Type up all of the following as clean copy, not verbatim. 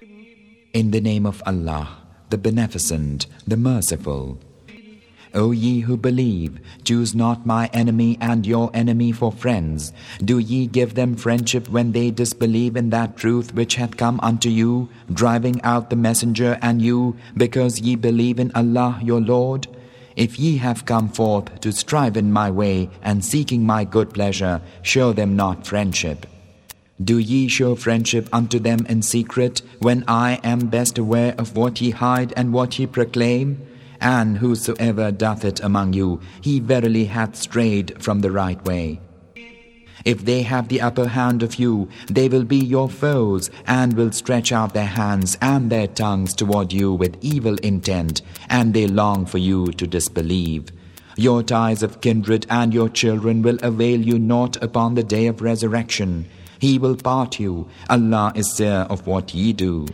In the name of Allah, the Beneficent, the Merciful. O ye who believe, choose not my enemy and your enemy for friends. Do ye give them friendship when they disbelieve in that truth which hath come unto you, driving out the messenger and you, because ye believe in Allah your Lord? If ye have come forth to strive in my way and seeking my good pleasure, show them not friendship. Do ye show friendship unto them in secret, when I am best aware of what ye hide and what ye proclaim? And whosoever doth it among you, he verily hath strayed from the right way. If they have the upper hand of you, they will be your foes, and will stretch out their hands and their tongues toward you with evil intent, and they long for you to disbelieve. Your ties of kindred and your children will avail you naught upon the day of resurrection. He will part you. Allah is seer of what ye do.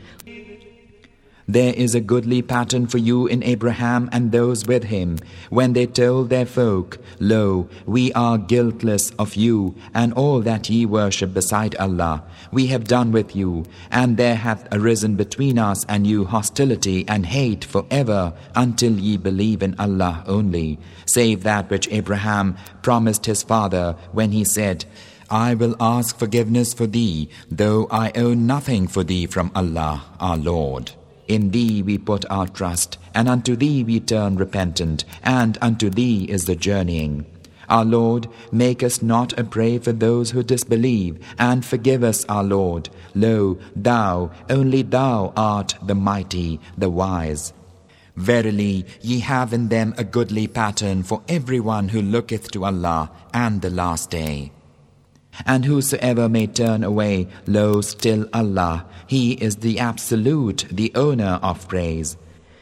There is a goodly pattern for you in Abraham and those with him, when they told their folk, Lo, we are guiltless of you, and all that ye worship beside Allah. We have done with you, and there hath arisen between us and you hostility and hate forever, until ye believe in Allah only, save that which Abraham promised his father when he said, I will ask forgiveness for thee, though I own nothing for thee from Allah, our Lord. In thee we put our trust, and unto thee we turn repentant, and unto thee is the journeying. Our Lord, make us not a prey for those who disbelieve, and forgive us, our Lord. Lo, thou, only thou art the mighty, the wise. Verily, ye have in them a goodly pattern for everyone who looketh to Allah and the last day. And whosoever may turn away, lo, still Allah, He is the Absolute, the owner of praise.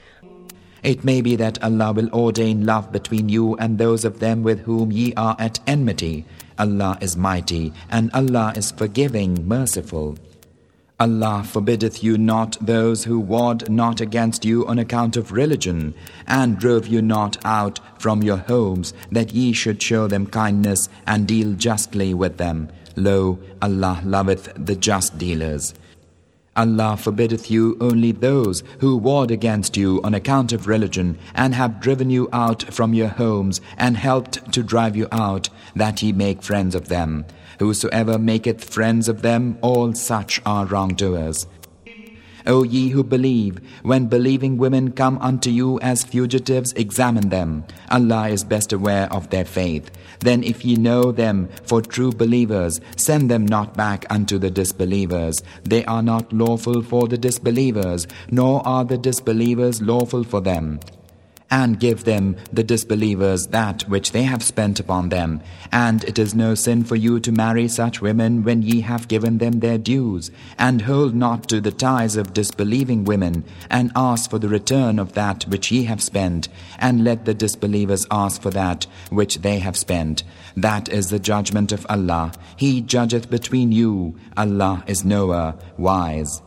It may be that Allah will ordain love between you and those of them with whom ye are at enmity. Allah is mighty, and Allah is forgiving, merciful. Allah forbiddeth you not those who warred not against you on account of religion, and drove you not out from your homes, that ye should show them kindness and deal justly with them. Lo, Allah loveth the just dealers. Allah forbiddeth you only those who warred against you on account of religion, and have driven you out from your homes, and helped to drive you out, that ye make friends of them. Whosoever maketh friends of them, all such are wrongdoers. O ye who believe, when believing women come unto you as fugitives, examine them. Allah is best aware of their faith. Then if ye know them for true believers, send them not back unto the disbelievers. They are not lawful for the disbelievers, nor are the disbelievers lawful for them. And give them, the disbelievers, that which they have spent upon them. And it is no sin for you to marry such women when ye have given them their dues. And hold not to the ties of disbelieving women, and ask for the return of that which ye have spent. And let the disbelievers ask for that which they have spent. That is the judgment of Allah. He judgeth between you. Allah is knower, wise.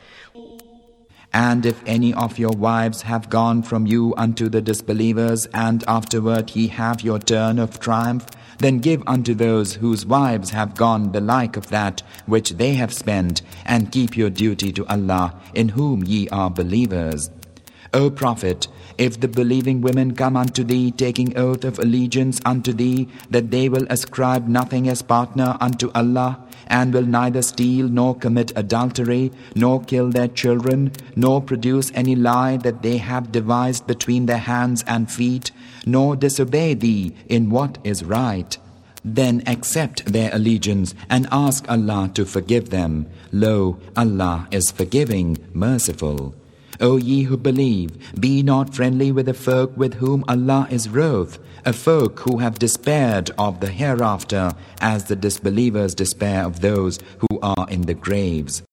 And if any of your wives have gone from you unto the disbelievers, and afterward ye have your turn of triumph, then give unto those whose wives have gone the like of that which they have spent, and keep your duty to Allah, in whom ye are believers. O Prophet, if the believing women come unto thee, taking oath of allegiance unto thee, that they will ascribe nothing as partner unto Allah, and will neither steal, nor commit adultery, nor kill their children, nor produce any lie that they have devised between their hands and feet, nor disobey thee in what is right, then accept their allegiance and ask Allah to forgive them. Lo, Allah is forgiving, merciful. O ye who believe, be not friendly with the folk with whom Allah is wroth, a folk who have despaired of the hereafter, as the disbelievers despair of those who are in the graves.